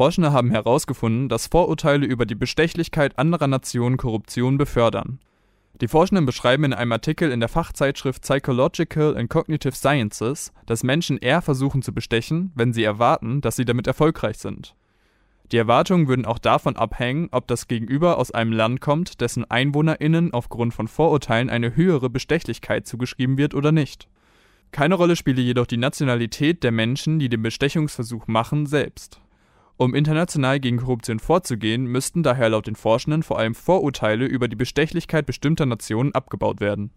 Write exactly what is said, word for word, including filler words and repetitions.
Forschende haben herausgefunden, dass Vorurteile über die Bestechlichkeit anderer Nationen Korruption befördern. Die Forschenden beschreiben in einem Artikel in der Fachzeitschrift Psychological and Cognitive Sciences, dass Menschen eher versuchen zu bestechen, wenn sie erwarten, dass sie damit erfolgreich sind. Die Erwartungen würden auch davon abhängen, ob das Gegenüber aus einem Land kommt, dessen EinwohnerInnen aufgrund von Vorurteilen eine höhere Bestechlichkeit zugeschrieben wird oder nicht. Keine Rolle spiele jedoch die Nationalität der Menschen, die den Bestechungsversuch machen, selbst. Um international gegen Korruption vorzugehen, müssten daher laut den Forschenden vor allem Vorurteile über die Bestechlichkeit bestimmter Nationen abgebaut werden.